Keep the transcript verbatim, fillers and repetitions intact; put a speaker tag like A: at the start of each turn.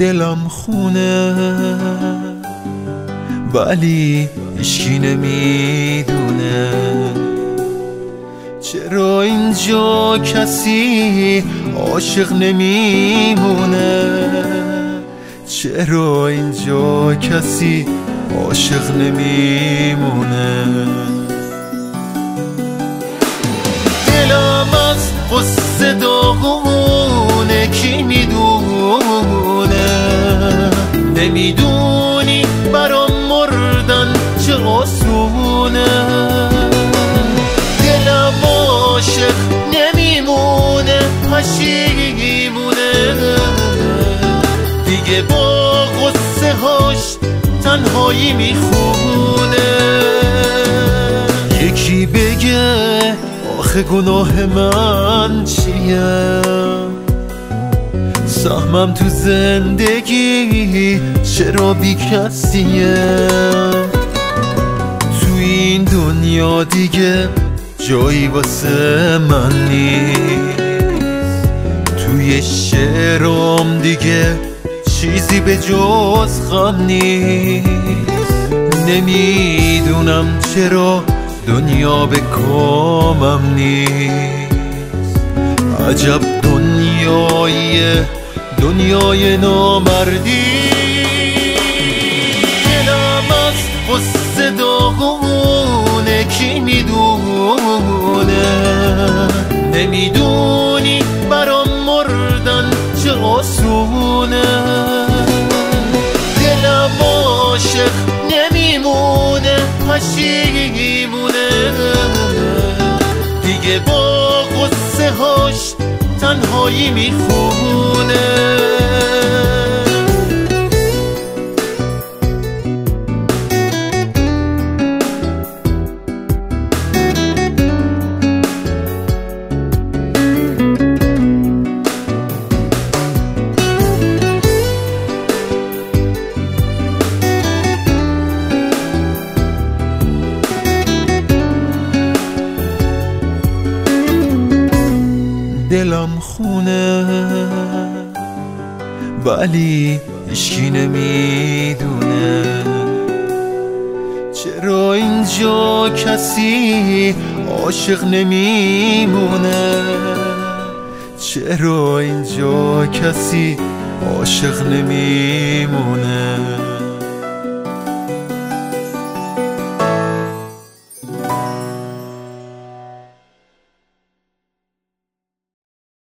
A: دلم خونه ولی هیچکی نمیدونه چرا اینجا کسی عاشق نمیمونه، چرا اینجا کسی عاشق نمیمونه. دلم از قصه داغونه کی میدونه، نمیدونی برام مردن چه آسونه. دلم عاشق نمیمونه پشیمونه، دیگه با قصه هاش تنهایی میخونه. یکی بگه آخه گناه من چیه، سهمم تو زندگی چرا بی کسیه. تو این دنیا دیگه جایی واسه من نیست، توی شعرام دیگه چیزی به جز غم نیست. نمیدونم چرا دنیا به کامم نیست، عجب دنیاییه دنیای نامردی. دلم از قصه داغونه کی میدونه، نمیدونی برام مردن چه آسونه. دلم عاشق نمیمونه پشیمونه، دیگه با قصه هاش تنهایی میخونه. دلم خونه ولی هیچکی نمیدونه، چرا اینجا کسی عاشق نمیمونه، چرا اینجا کسی عاشق نمیمونه.